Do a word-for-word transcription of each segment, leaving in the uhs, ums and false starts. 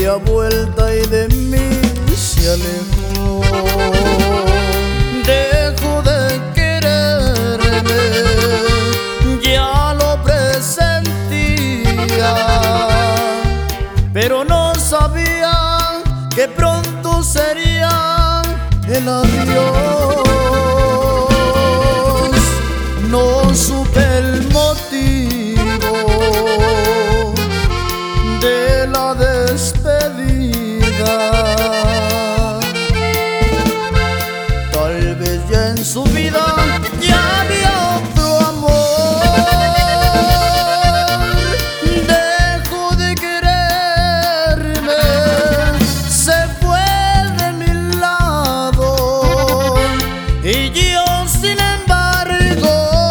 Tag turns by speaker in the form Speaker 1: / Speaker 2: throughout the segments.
Speaker 1: media vuelta y de mí se alejó. Dejó de quererme, ya lo presentía, pero no sabía que pronto sería el adiós. No supe el motivo de la despedida. Tal vez ya en su vida ya había otro amor. Dejó de quererme, se fue de mi lado, y yo sin embargo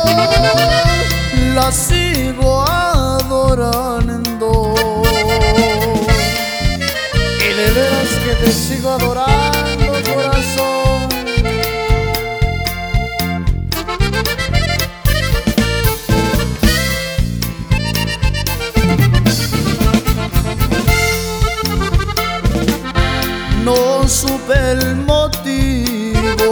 Speaker 1: la sigo adorando. Y de veras que te sigo adorando, corazón. No supe el motivo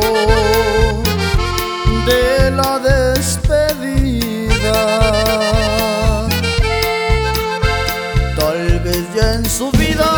Speaker 1: de la despedida. Tal vez ya en su vida